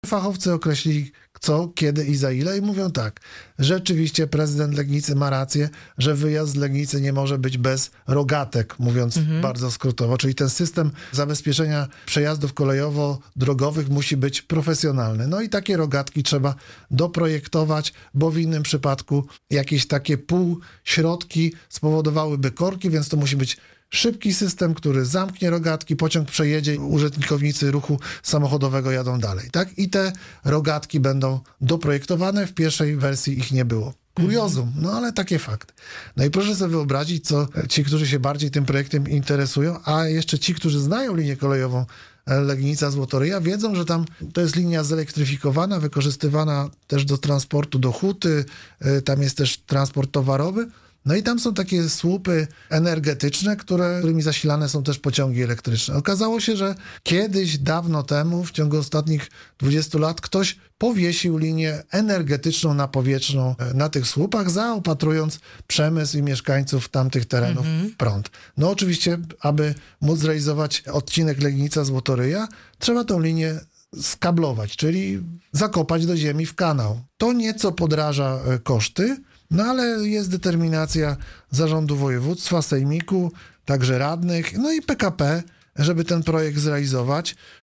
Fachowcy określili co, kiedy i za ile i mówią tak, rzeczywiście prezydent Legnicy ma rację, że wyjazd z Legnicy nie może być bez rogatek, mówiąc bardzo skrótowo, czyli ten system zabezpieczenia przejazdów kolejowo-drogowych musi być profesjonalny. No i takie rogatki trzeba doprojektować, bo w innym przypadku jakieś takie półśrodki spowodowałyby korki, więc to musi być szybki system, który zamknie rogatki, pociąg przejedzie, użytkownicy ruchu samochodowego jadą dalej, tak? I te rogatki będą doprojektowane, w pierwszej wersji ich nie było. Kuriozum, no ale takie fakty. No i proszę sobie wyobrazić, co ci, którzy się bardziej tym projektem interesują, a jeszcze ci, którzy znają linię kolejową Legnica-Złotoryja, wiedzą, że tam to jest linia zelektryfikowana, wykorzystywana też do transportu do huty, tam jest też transport towarowy. No i tam są takie słupy energetyczne, którymi zasilane są też pociągi elektryczne. Okazało się, że kiedyś, dawno temu, w ciągu ostatnich 20 lat, ktoś powiesił linię energetyczną napowietrzną na tych słupach, zaopatrując przemysł i mieszkańców tamtych terenów w prąd. No oczywiście, aby móc zrealizować odcinek Legnica-Złotoryja, trzeba tą linię skablować, czyli zakopać do ziemi w kanał. To nieco podraża koszty, no ale jest determinacja zarządu województwa, sejmiku, także radnych, no i PKP, żeby ten projekt zrealizować.